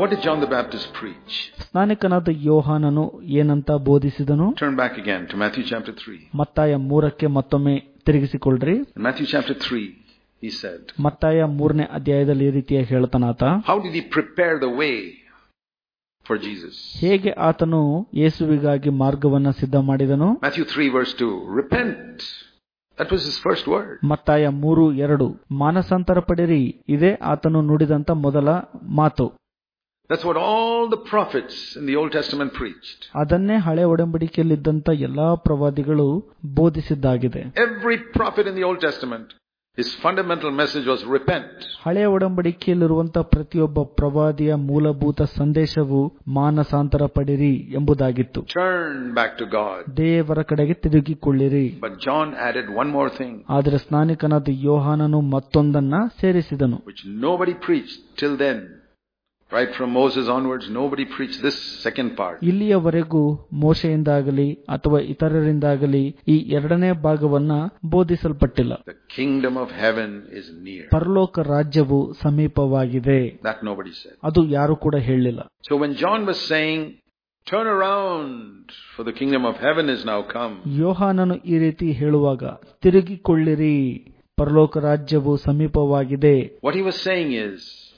what did John the Baptist preach? ಸ್ನಾನಿಕನಾದ ಯೋಹಾನನು ಏನಂತ ಬೋಧಿಸಿದನು? Turn back again to Matthew chapter 3. ಮತ್ತಾಯ 3ಕ್ಕೆ ಮತ್ತೊಮ್ಮೆ ತಿರುಗಿಸಿಕೊಳ್ಳ್ರಿ. In Matthew chapter 3, he said, ಮತ್ತಾಯ 3ನೇ ಅಧ್ಯಾಯದಲ್ಲಿ ಈ ರೀತಿಯಾಗಿ ಹೇಳ್ತಾನಾತ, how did he prepare the way for Jesus? ಹೇಗೆ ಆತನು ಯೇಸುವಿಗಾಗಿ ಮಾರ್ಗವನ್ನ ಸಿದ್ಧ ಮಾಡಿದನು? Matthew 3 verse 2, repent. That was his first word. ಮತ್ತಾಯ 3:2, ಮಾನಸಾಂತರ ಪಡಿರಿ, ಇದೇ ಆತನು ನುಡಿದಂತ ಮೊದಲ ಮಾತು. That's what all the prophets in the Old Testament preached. ಅದನ್ನೇ ಹಳೆ ಒಡಂಬಡಿಕೆಯಲ್ಲಿದ್ದಂತ ಎಲ್ಲಾ ಪ್ರವಾದಿಗಳು ಬೋಧಿಸಿದ್ದಾಗಿದೆ. Every prophet in the Old Testament, his fundamental message was repent. ಹಳೆಯ ಒಡಂಬಡಿಕೆಯಲ್ಲಿರುವಂತಹ ಪ್ರತಿಯೊಬ್ಬ ಪ್ರವಾದಿಯ ಮೂಲಭೂತ ಸಂದೇಶವು ಮಾನಸಾಂತರ ಪಡಿರಿ ಎಂಬುದಾಗಿತ್ತು. Turn back to God. ದೇವರ ಕಡೆಗೆ ತಿರುಗಿಕೊಳ್ಳಿರಿ. But John added one more thing, ಆದರೆ ಸ್ನಾನಿಕನಾದ ಯೋಹಾನನು ಮತ್ತೊಂದನ್ನ ಸೇರಿಸಿದನು, which nobody preached till then. Right from Moses onwards, nobody preached this second part. ಇಲ್ಲಿಯವರೆಗೂ ಮೋಶೆಯಿಂದಾಗಲಿ ಅಥವಾ ಇತರರಿಂದಾಗಲಿ ಈ ಎರಡನೇ ಭಾಗವನ್ನ ಬೋಧಿಸಲ್ಪಟ್ಟಿಲ್ಲ. The kingdom of heaven is near. ಪರಲೋಕ ರಾಜ್ಯವು ಸಮೀಪವಾಗಿದೆ. That nobody said. ಅದು ಯಾರು ಕೂಡ ಹೇಳಿಲ್ಲ. So when John was saying, turn around, for the kingdom of heaven is now come. ಯೋಹಾನನು ಈ ರೀತಿ ಹೇಳುವಾಗ, ತಿರುಗಿಕೊಳ್ಳಿರಿ, ಪರಲೋಕ ರಾಜ್ಯವು ಸಮೀಪವಾಗಿದೆ. What he was saying is,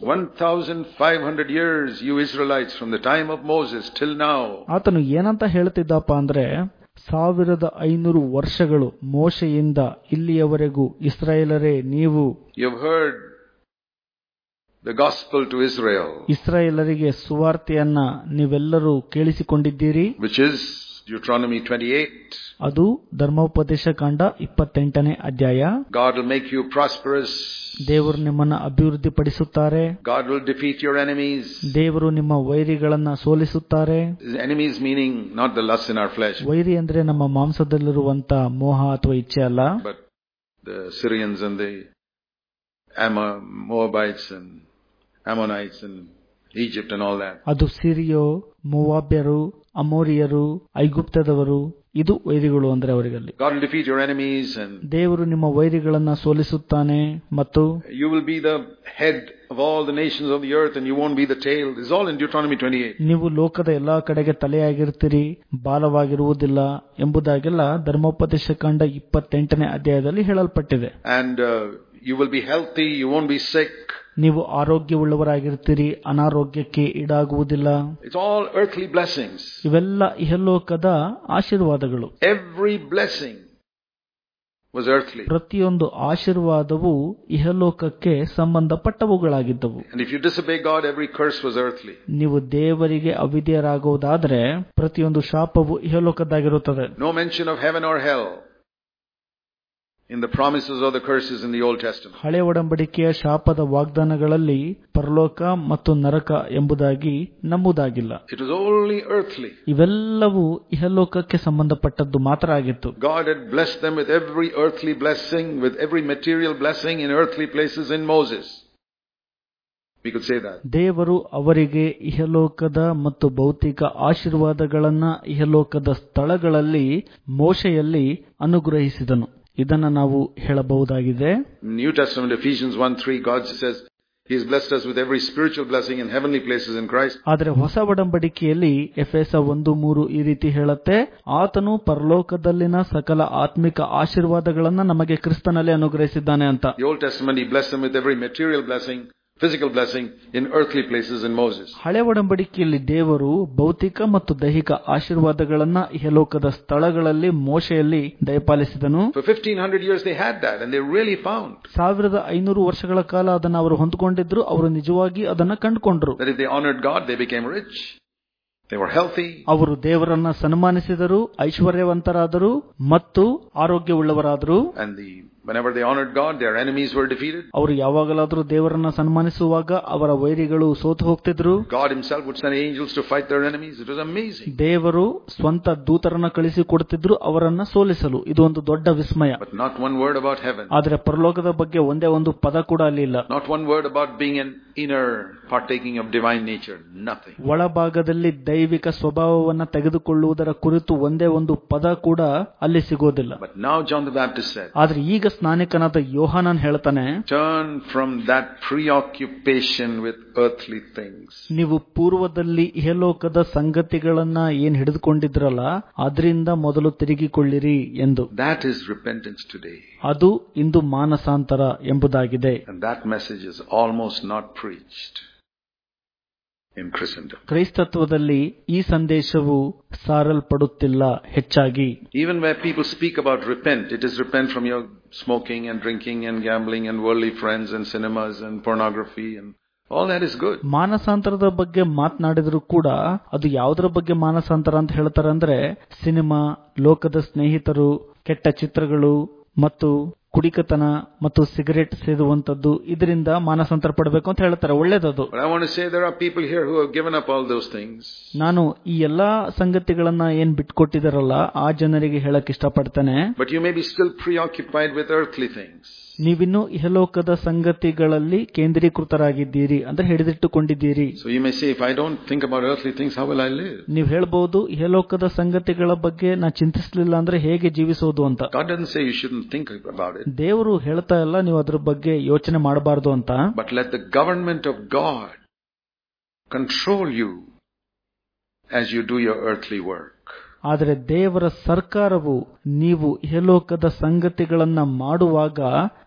1,500 years, you Israelites, from the time of Moses till now. ಆತನು ಏನಂತ ಹೇಳ್ತಿದ್ದಪ್ಪ ಅಂದ್ರೆ, 1500 ವರ್ಷಗಳು ಮೋಶೆಯಿಂದ ಇಲ್ಲಿಯವರೆಗೂ ಇಸ್ರಾಯೇಲರೇ ನೀವು, You've heard the gospel to Israel, ಇಸ್ರಾಯೇಲರಿಗೆ ಸುವಾರ್ತೆಯನ್ನ ನೀವೆಲ್ಲರೂ ಕೇಳಿಸಿಕೊಂಡಿದ್ದೀರಿ, which is Deuteronomy 28. ಅದು ಧರ್ಮೋಪದೇಶ ಕಾಂಡ 28ನೇ ಅಧ್ಯಾಯ. God will make you prosperous. ದೇವರು ನಿಮ್ಮನ್ನ ಅಭಿವೃದ್ಧಿ ಪಡಿಸುತ್ತಾರೆ. God will defeat your enemies. ದೇವರು ನಿಮ್ಮ ವೈರಿಗಳನ್ನ ಸೋಲಿಸುತ್ತಾರೆ. Enemies meaning not the lust in our flesh. ವೈರಿ ಅಂದ್ರೆ ನಮ್ಮ ಮಾಂಸದಲ್ಲಿರುವಂತ ಮೋಹ ಅಥವಾ ಇಚ್ಛೆ ಅಲ್ಲ. But the Syrians and the Moabites and Ammonites and Egypt and all that. ಅದು ಸಿರಿಯೋ, ಮೋವಾಬ್ಯರು, ಅಮೋರಿಯರು, ಐಗುಪ್ತದವರು, ಇದು ವೈರಿಗಳು ಅಂದ್ರೆ ಅವರಿಗಲ್ಲಿ. God will defeat your enemies and ದೇವರು ನಿಮ್ಮ ವೈರಿಗಳನ್ನ ಸೋಲಿಸುತ್ತಾನೆ ಮತ್ತು you will be the head of all the nations of the earth and you won't be the tail. This is all in Deuteronomy 28. ನೀವು ಲೋಕದ ಎಲ್ಲಾ ಕಡೆಗೆ ತಲೆಯಾಗಿರ್ತೀರಿ, ಬಾಲವಾಗಿರುವುದಿಲ್ಲ ಎಂಬುದಾಗೆಲ್ಲ ಧರ್ಮೋಪದೇಶ ಕಾಂಡ 28ನೇ ಅಧ್ಯಾಯದಲ್ಲಿ ಹೇಳಲ್ಪಟ್ಟಿದೆ. And you will be healthy, you won't be sick. ನೀವು ಆರೋಗ್ಯವುಳ್ಳವರಾಗಿರ್ತೀರಿ, ಅನಾರೋಗ್ಯಕ್ಕೆ ಈಡಾಗುವುದಿಲ್ಲ. It's all earthly blessings. ಇವೆಲ್ಲ ಇಹಲೋಕದ ಆಶೀರ್ವಾದಗಳು. Every blessing was earthly. ಪ್ರತಿಯೊಂದು ಆಶೀರ್ವಾದವು ಇಹಲೋಕಕ್ಕೆ ಸಂಬಂಧಪಟ್ಟವುಗಳಾಗಿದ್ದವು. And if you disobey God, every curse was earthly. ನೀವು ದೇವರಿಗೆ ಅವಿಧೇಯರಾಗುವುದಾದರೆ ಪ್ರತಿಯೊಂದು ಶಾಪವು ಇಹಲೋಕದ್ದಾಗಿರುತ್ತದೆ. No mention of heaven or hell in the promises or the curses in the Old Testament. ಹಳೆ ಒಡಂಬಡಿಕೆಯ ಶಾಪದ ವಾಗ್ದಾನಗಳಲ್ಲಿ ಪರಲೋಕ ಮತ್ತು ನರಕ ಎಂಬುದಾಗಿ ನಮೂದಾಗಿಲ್ಲ. It was only earthly. ಇವೆಲ್ಲವೂ ಇಹಲೋಕಕ್ಕೆ ಸಂಬಂಧಪಟ್ಟದ್ದು ಮಾತ್ರ ಆಗಿತ್ತು. God had blessed them with every earthly blessing, with every material blessing in earthly places in Moses. We could say that. ದೇವರು ಅವರಿಗೆ ಇಹಲೋಕದ ಮತ್ತು ಭೌತಿಕ ಆಶೀರ್ವಾದಗಳನ್ನ ಇಹಲೋಕದ ಸ್ಥಳಗಳಲ್ಲಿ ಮೋಶೆಯಲ್ಲಿ ಅನುಗ್ರಹಿಸಿದನು. ಇದನ್ನ ನಾವು ಹೇಳಬಹುದಾಗಿದೆ. New Testament, Ephesians 1:3, God says He has blessed us with every spiritual blessing in heavenly places in Christ. ಆದರೆ ಹೊಸ ಒಡಂಬಡಿಕೆಯಲ್ಲಿ ಎಫೆಸ 1:3 ಈ ರೀತಿ ಹೇಳುತ್ತೆ, ಆತನು ಪರಲೋಕದಲ್ಲಿನ ಸಕಲ ಆತ್ಮಿಕ ಆಶೀರ್ವಾದಗಳನ್ನ ನಮಗೆ ಕ್ರಿಸ್ತನಲ್ಲಿ ಅನುಗ್ರಹಿಸಿದ್ದಾನೆ ಅಂತ. The Old Testament, He blessed them with every material blessing, physical blessing in earthly places in Moses. ಹಳೆ ಒಡಂಬಡಿಕೆಯಲ್ಲಿ ದೇವರು ಭೌತಿಕ ಮತ್ತು ದೈಹಿಕ ಆಶೀರ್ವಾದಗಳನ್ನ ಇಹಲೋಕದ ಸ್ಥಳಗಳಲ್ಲಿ ಮೋಶೆಯಲ್ಲಿ ದಯಪಾಲಿಸಿದನು. For 1500 years they had that and they really found 1500 ವರ್ಷಗಳ ಕಾಲ ಅದನ್ನು ಅವರು ಹೊಂದಿಕೊಂಡಿದ್ರು, ಅವರು ನಿಜವಾಗಿ ಅದನ್ನ ಕಂಡುಕೊಂಡ್ರು. that if they honored God, they became rich, they were healthy. ಅವರು ದೇವರನ್ನ ಸನ್ಮಾನಿಸಿದರು, ಐಶ್ವರ್ಯವಂತರಾದರು ಮತ್ತು ಆರೋಗ್ಯವುಳ್ಳವರಾದರು. And whenever they honored God, their enemies were defeated. ಅವರು ಯಾವಾಗಲಾದರೂ ದೇವರನ್ನ ಸನ್ಮಾನಿಸುವಾಗ ಅವರ ವೈರಿಗಳು ಸೋತು ಹೋಗ್ತಿದ್ರು. God himself would send angels to fight their enemies. It was amazing. ದೇವರು ಸ್ವಂತ ದೂತರನ್ನ ಕಳಿಸಿ ಕೊಡುತ್ತಿದ್ರು ಅವರನ್ನ ಸೋಲಿಸಲು. ಇದು ಒಂದು ದೊಡ್ಡ ವಿಸ್ಮಯ. But not one word about heaven. ಆದರೆ ಪರಲೋಕದ ಬಗ್ಗೆ ಒಂದೇ ಒಂದು ಪದ ಕೂಡ ಅಲ್ಲಿ ಇಲ್ಲ. Not one word about being an inner partaking of divine nature. Nothing. ಒಳಭಾಗದಲ್ಲಿ ದೈವಿಕ ಸ್ವಭಾವವನ್ನ ತೆಗೆದುಕೊಳ್ಳುವುದರ ಕುರಿತು ಒಂದೇ ಒಂದು ಪದ ಕೂಡ ಅಲ್ಲಿ ಸಿಗೋದಿಲ್ಲ. But now John the Baptist said, ಆದರೆ ಈಗ ಸ್ನಾನಿಕನಾದ ಯೋಹಾನನ್ ಹೇಳ್ತಾನೆ, turn from that preoccupation with earthly things. ನೀವು ಪೂರ್ವದಲ್ಲಿ ಇಹಲೋಕದ ಸಂಗತಿಗಳನ್ನ ಏನ್ ಹಿಡಿದುಕೊಂಡಿದ್ರಲ್ಲ ಅದರಿಂದ ಮೊದಲು ತಿರುಗಿಕೊಳ್ಳಿರಿ ಎಂದು. That is repentance today. ಅದು ಇಂದು ಮಾನಸಾಂತರ ಎಂಬುದಾಗಿದೆ. And that message is almost not preached in Christendom. ಕ್ರೈಸ್ತತ್ವದಲ್ಲಿ ಈ ಸಂದೇಶವು ಸಾರಲ್ಪಡುತ್ತಿಲ್ಲ ಹೆಚ್ಚಾಗಿ. Even where people speak about repent, it is repent from your smoking and drinking and gambling and worldly friends and cinemas and pornography and all that is good. ಮಾನಸಾಂತರದ ಬಗ್ಗೆ ಮಾತನಾಡಿದ್ರು ಕೂಡ ಅದು ಯಾವುದರ ಬಗ್ಗೆ ಮಾನಸಾಂತರ ಅಂತ ಹೇಳ್ತಾರೆ ಅಂದ್ರೆ, ಸಿನಿಮಾ, ಲೋಕದ ಸ್ನೇಹಿತರು, ಕೆಟ್ಟ ಚಿತ್ರಗಳು ಮತ್ತು ಕುಡಿಕತನ ಮತ್ತು ಸಿಗರೆಟ್ ಸೇದುವಂತದ್ದು, ಇದರಿಂದ ಮಾನಸಾಂತರ ಪಡಬೇಕು ಅಂತ ಹೇಳ್ತಾರೆ. ಒಳ್ಳೇದದು. But I want to say there are people here who have given up all those things. ನಾನು ಈ ಎಲ್ಲಾ ಸಂಗತಿಗಳನ್ನ ಏನ್ ಬಿಟ್ಕೊಟ್ಟಿದಾರಲ್ಲ ಆ ಜನರಿಗೆ ಹೇಳಕ್ ಇಷ್ಟಪಡ್ತೇನೆ. But you may be still preoccupied with earthly things. ನೀವಿನ್ನೂ ಇಹಲೋಕದ ಸಂಗತಿಗಳಲ್ಲಿ ಕೇಂದ್ರೀಕೃತರಾಗಿದ್ದೀರಿ ಅಂದ್ರೆ ಹಿಡಿದಿಟ್ಟುಕೊಂಡಿದ್ದೀರಿ. So you may say, if I don't think about earthly things, how will I live? ನೀವು ಹೇಳ್ಬಹುದು, ಇಹಲೋಕದ ಸಂಗತಿಗಳ ಬಗ್ಗೆ ನಾ ಚಿಂತಿಸಲಿಲ್ಲ ಅಂದ್ರೆ ಹೇಗೆ ಜೀವಿಸೋದು ಅಂತ. God doesn't say you shouldn't think about it. ದೇವರು ಹೇಳ್ತಾ ಇಲ್ಲ ನೀವು ಅದ್ರ ಬಗ್ಗೆ ಯೋಚನೆ ಮಾಡಬಾರದು ಅಂತ. But let the government of God control you as you do your earthly work. ಆದರೆ ದೇವರ ಸರ್ಕಾರವು ನೀವು ಇಹಲೋಕದ ಸಂಗತಿಗಳನ್ನ ಮಾಡುವಾಗ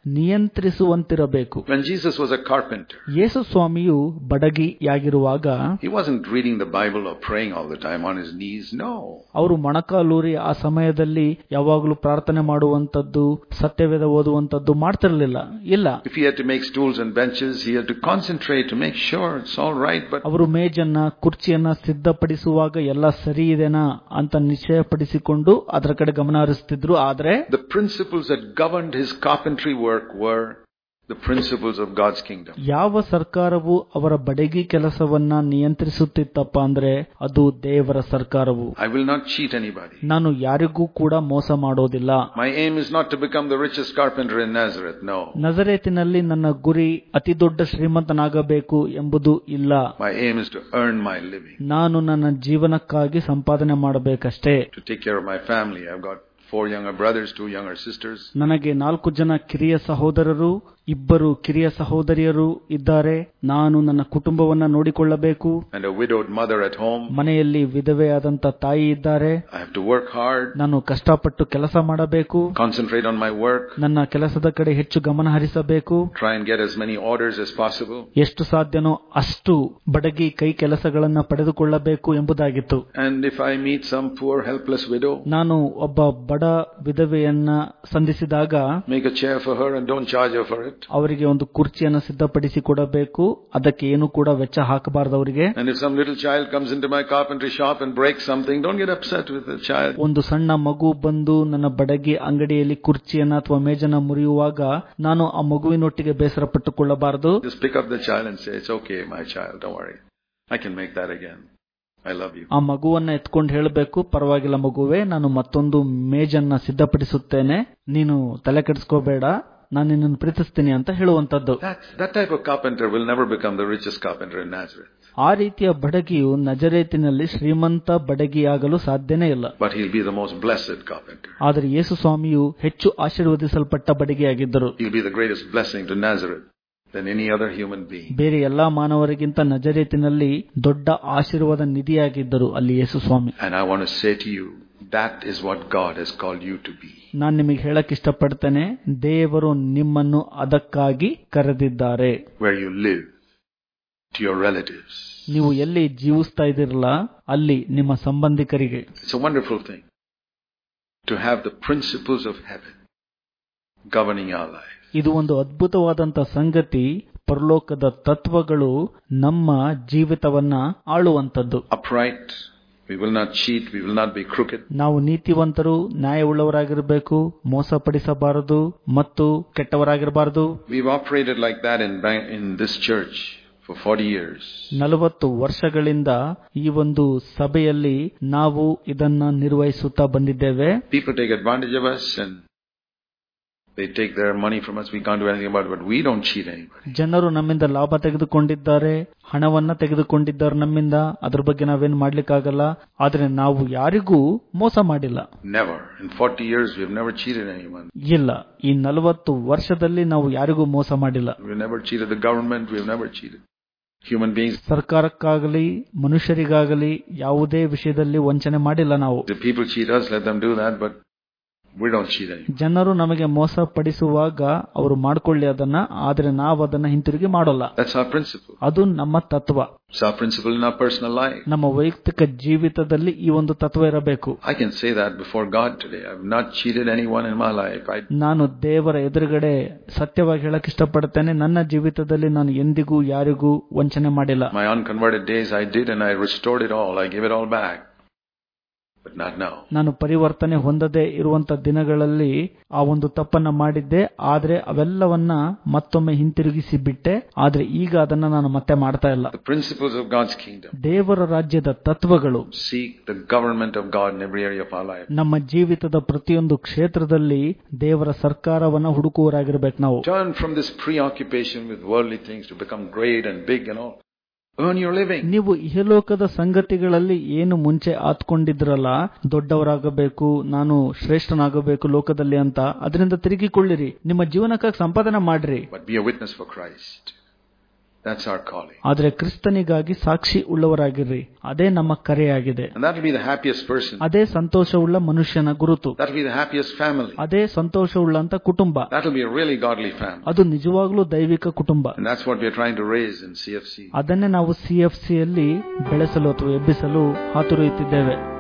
ನಿಯಂತ್ರಿಸುವಂತಿರಬೇಕು. When Jesus was a carpenter, Yesu ಸ್ವಾಮಿಯು ಬಡಗಿಯಾಗಿರುವಾಗ he wasn't reading the Bible or praying all the time on his knees. No. ಅವರು ಮೊಣಕಾಲೂರಿ ಆ ಸಮಯದಲ್ಲಿ ಯಾವಾಗಲೂ ಪ್ರಾರ್ಥನೆ ಮಾಡುವಂತದ್ದು, ಸತ್ಯವೇದ ಓದುವಂತದ್ದು ಮಾಡ್ತಿರ್ಲಿಲ್ಲ. ಇಲ್ಲ. If he had to make stools and benches, he had to concentrate to make sure it's all right. But ಅವರು ಮೇಜನ್ನ, ಕುರ್ಚಿಯನ್ನ ಸಿದ್ಧಪಡಿಸುವಾಗ ಎಲ್ಲ ಸರಿ ಇದೆನಾ ಅಂತ ನಿಶ್ಚಯಪಡಿಸಿಕೊಂಡು ಅದರ ಕಡೆ ಗಮನ ಹರಿಸುತ್ತಿದ್ರು. ಆದ್ರೆ the principles that governed his carpentry work were the principles of God's kingdom. ಯಾವ ಸರ್ಕಾರವು ಅವರ ಬಡಗಿ ಕೆಲಸವನ್ನ ನಿಯಂತ್ರಿಸುತ್ತಿತ್ತಪ್ಪ ಅಂದ್ರೆ ಅದು ದೇವರ ಸರ್ಕಾರವು. I will not cheat anybody. ನಾನು ಯಾರಿಗೂ ಕೂಡ ಮೋಸ ಮಾಡೋದಿಲ್ಲ. My aim is not to become the richest carpenter in Nazareth. No. ನಜರೇತಿನಲ್ಲಿ ನನ್ನ ಗುರಿ ಅತಿ ದೊಡ್ಡ ಶ್ರೀಮಂತನಾಗಬೇಕು ಎಂಬುದು ಇಲ್ಲ. My aim is to earn my living. ನಾನು ನನ್ನ ಜೀವನಕ್ಕಾಗಿ ಸಂಪಾದನೆ ಮಾಡಬೇಕಷ್ಟೇ. To take care of my family. I've got 4 younger brothers, 2 younger sisters. ನನಗೆ 4 ಜನ ಕಿರಿಯ ಸಹೋದರರು, 2 ಕಿರಿಯ ಸಹೋದರಿಯರು ಇದ್ದಾರೆ. ನಾನು ನನ್ನ ಕುಟುಂಬವನ್ನ ನೋಡಿಕೊಳ್ಳಬೇಕು. And a widowed mother at home. ಮನೆಯಲ್ಲಿ ವಿಧವೆಯಾದಂತ ತಾಯಿ ಇದ್ದಾರೆ. I have to work hard. ನಾನು ಕಷ್ಟಪಟ್ಟು ಕೆಲಸ ಮಾಡಬೇಕು. Concentrate on my work. ನನ್ನ ಕೆಲಸದ ಕಡೆ ಹೆಚ್ಚು ಗಮನ ಹರಿಸಬೇಕು. Try and get as many orders as possible. ಎಷ್ಟು ಸಾಧ್ಯನೋ ಅಷ್ಟು ಬಡಗಿ ಕೈ ಕೆಲಸಗಳನ್ನ ಪಡೆದುಕೊಳ್ಳಬೇಕು ಎಂಬುದಾಗಿತ್ತು. And if I meet some poor helpless widow, ನಾನು ಒಬ್ಬ ಬಡ ವಿಧವೆಯನ್ನ ಸಂಧಿಸಿದಾಗ make a chair for her and don't charge her for it. ಅವರಿಗೆ ಒಂದು ಕುರ್ಚಿಯನ್ನು ಸಿದ್ಧಪಡಿಸಿ ಕೊಡಬೇಕು. ಅದಕ್ಕೆ ಏನು ಕೂಡ ವೆಚ್ಚ ಹಾಕಬಾರದು ಅವರಿಗೆ. And if some little child comes into my carpentry shop and breaks something, don't get upset with the child. ಒಂದು ಸಣ್ಣ ಮಗು ಬಂದು ನನ್ನ ಬಡಗಿ ಅಂಗಡಿಯಲ್ಲಿ ಕುರ್ಚಿಯನ್ನ ಅಥವಾ ಮೇಜನ್ನ ಮುರಿಯುವಾಗ ನಾನು ಆ ಮಗುವಿನೊಟ್ಟಿಗೆ ಬೇಸರ ಪಟ್ಟುಕೊಳ್ಳಬಾರದು. Just pick up the child and say, it's okay my child, don't worry, I can make that again. I love you. ಆ ಮಗುವನ್ನ ಎತ್ಕೊಂಡು ಹೇಳಬೇಕು, ಪರವಾಗಿಲ್ಲ ಮಗುವೆ, ನಾನು ಮತ್ತೊಂದು ಮೇಜನ್ನ ಸಿದ್ಧಪಡಿಸುತ್ತೇನೆ, ನೀನು ತಲೆ ಕೆಡಿಸ್ಕೋಬೇಡ, ನಾನು ನಿನ್ನನ್ನು ಪ್ರೀತಿಸ್ತೀನಿ ಅಂತ ಹೇಳುವಂತದ್ದು. That type of carpenter will never become the richest carpenter in Nazareth. ಆ ರೀತಿಯ ಬಡಗಿಯು ನಜರೇತಿನಲ್ಲಿ ಶ್ರೀಮಂತ ಬಡಗಿಯಾಗಲು ಸಾಧ್ಯನೇ ಇಲ್ಲ. But he'll be the most blessed carpenter. ಆದರೆ ಯೇಸು ಸ್ವಾಮಿಯು ಹೆಚ್ಚು ಆಶೀರ್ವದಿಸಲ್ಪಟ್ಟ ಬಡಗಿಯಾಗಿದ್ದರು. He'll be the greatest blessing to Nazareth than any other human being. ಬೇರೆ ಎಲ್ಲಾ ಮಾನವರಿಗಿಂತ ನಜರೇತಿನಲ್ಲಿ ದೊಡ್ಡ ಆಶೀರ್ವಾದ ನಿಧಿಯಾಗಿದ್ದರು ಅಲ್ಲಿ ಯೇಸು ಸ್ವಾಮಿ. And I want to say to you, that is what God has called you to be. ನಾನು ನಿಮಗೆ ಹೇಳಕ್ ಇಷ್ಟಪಡ್ತೇನೆ, ದೇವರು ನಿಮ್ಮನ್ನು ಅದಕ್ಕಾಗಿ ಕರೆದಿದ್ದಾರೆ. Where you live, to your relatives. ನೀವು ಎಲ್ಲಿ ಜೀವಿಸ್ತಾ ಇದಿರಲ್ಲ ಅಲ್ಲಿ ನಿಮ್ಮ ಸಂಬಂಧಿಕರಿಗೆ. It's a wonderful thing to have the principles of heaven governing our life. ಇದು ಒಂದು ಅದ್ಭುತವಾದಂತ ಸಂಗತಿ. ಪರಲೋಕದ ತತ್ವಗಳು ನಮ್ಮ ಜೀವಿತವನ್ನ ಆಳುವಂತದ್ದು. Upright, we will not cheat, we will not be crooked. ನಾವು ನೀತಿವಂತರು, ನ್ಯಾಯವುಳ್ಳವರಾಗಿರಬೇಕು, ಮೋಸಪಡಿಸಬಾರದು ಮತ್ತು ಕೆಟ್ಟವರಾಗಿರಬಾರದು. We've operated like that in this church for 40 years. 40 ವರ್ಷಗಳಿಂದ ಈ ಒಂದು ಸಭೆಯಲ್ಲಿ ನಾವು ಇದನ್ನ ನಿರ್ವಹಿಸುತ್ತಾ ಬಂದಿದ್ದೇವೆ. People take advantage of us and They take their money from us. We can't do anything about it, but we don't cheat anybody. ಜನರು ನಮ್ಮಿಂದ ಲಾಭ ತೆಗೆದುಕೊಂಡಿದ್ದಾರೆ, ಹಣವನ್ನ ತೆಗೆದುಕೊಂಡಿದ್ದಾರೆ ನಮ್ಮಿಂದ. ಅದ್ರ ಬಗ್ಗೆ ನಾವೇನು ಮಾಡ್ಲಿಕ್ಕಾಗಲ್ಲ. ಆದ್ರೆ ನಾವು ಯಾರಿಗೂ ಮೋಸ ಮಾಡಿಲ್ಲ. Never. In 40 years, we have never cheated anyone. ಇಲ್ಲ, ಈ 40 ವರ್ಷದಲ್ಲಿ ನಾವು ಯಾರಿಗೂ ಮೋಸ ಮಾಡಿಲ್ಲ. We have never cheated the government. We have never cheated human beings. ಸರ್ಕಾರಕ್ಕಾಗಲಿ ಮನುಷ್ಯರಿಗಾಗಲಿ ಯಾವುದೇ ವಿಷಯದಲ್ಲಿ ವಂಚನೆ ಮಾಡಿಲ್ಲ ನಾವು. The people cheat us, let them do that, but we don't cheat anyone. ಜನರು ನಮಗೆ ಮೋಸ ಪಡಿಸುವಾಗ ಅವರು ಮಾಡ್ಕೊಳ್ಳಿ ಅದನ್ನ, ಆದ್ರೆ ನಾವು ಅದನ್ನ ಹಿಂತಿರುಗಿ ಮಾಡೋಲ್ಲ. That's our principle. ಅದು ನಮ್ಮ ತತ್ವ. It's our principle in our personal life. ನಮ್ಮ ವೈಯಕ್ತಿಕ ಜೀವಿತದಲ್ಲಿ ಈ ಒಂದು ತತ್ವ ಇರಬೇಕು. I can say that before God today. I have not cheated anyone in my life. ನಾನು ದೇವರ ಎದುರುಗಡೆ ಸತ್ಯವಾಗಿ ಹೇಳಕ್ ಇಷ್ಟಪಡ್ತೇನೆ, ನನ್ನ ಜೀವಿತದಲ್ಲಿ ನಾನು ಎಂದಿಗೂ ಯಾರಿಗೂ ವಂಚನೆ ಮಾಡಿಲ್ಲ. My unconverted days I did, and I restored it all. I gave it all back. But not now. ನಾನು ಪರಿವರ್ತನೆ ಹೊಂದದೇ ಇರುವಂತ ದಿನಗಳಲ್ಲಿ ಆ ಒಂದು ತಪ್ಪನ್ನ ಮಾಡಿದ್ದೆ, ಆದ್ರೆ ಅವೆಲ್ಲವನ್ನ ಮತ್ತೊಮ್ಮೆ ಹಿಂತಿರುಗಿಸಿ ಬಿಟ್ಟೆ. ಆದ್ರೆ ಈಗ ಅದನ್ನ ನಾನು ಮತ್ತೆ ಮಾಡ್ತಾ ಇಲ್ಲ. The principles of God's kingdom. ದೇವರ ರಾಜ್ಯದ ತತ್ವಗಳು. Seek the government of God in every area of our life. ನಮ್ಮ ಜೀವಿತದ ಪ್ರತಿಯೊಂದು ಕ್ಷೇತ್ರದಲ್ಲಿ ದೇವರ ಸರ್ಕಾರವನ್ನ ಹುಡುಕುವರಾಗಿರ್ಬೇಕು ನಾವು. Turn from this preoccupation with worldly things to become great and big and all. Earn your living. ನೀವು ಇಹಲೋಕದ ಸಂಗತಿಗಳಲ್ಲಿ ಏನು ಮುಂಚೆ ಆತ್ಕೊಂಡಿದ್ರಲ್ಲ, ದೊಡ್ಡವರಾಗಬೇಕು, ನಾನು ಶ್ರೇಷ್ಠನಾಗಬೇಕು ಲೋಕದಲ್ಲಿ ಅಂತ, ಅದರಿಂದ ತಿರುಗಿಕೊಳ್ಳಿರಿ, ನಿಮ್ಮ ಜೀವನಕ್ಕಾಗಿ ಸಂಪಾದನೆ ಮಾಡ್ರಿ. But be a witness for Christ. That's our calling. ಆದ್ರೆ ಕ್ರಿಸ್ತನಿಗಾಗಿ ಸಾಕ್ಷಿ ಉಳ್ಳವರಾಗಿರ್ರಿ, ಅದೇ ನಮ್ಮ ಕರೆಯಾಗಿದೆ. And that will be the happiest person. ಅದೇ ಸಂತೋಷವುಳ್ಳ ಮನುಷ್ಯನ ಗುರುತು. That will be the happiest family. ಅದೇ ಸಂತೋಷವುಳ್ಳಂತ ಕುಟುಂಬ. That will be a really godly family. ಅದು ನಿಜವಾಗ್ಲೂ ದೈವಿಕ ಕುಟುಂಬ. And that's what we are trying to raise in CFC. ಅದನ್ನೇ ನಾವು CFC ಯಲ್ಲಿ ಬೆಳೆಸಲು ಅಥವಾ ಎಬ್ಬಿಸಲು ಹಾತೊರೆಯುತ್ತಿದ್ದೇವೆ.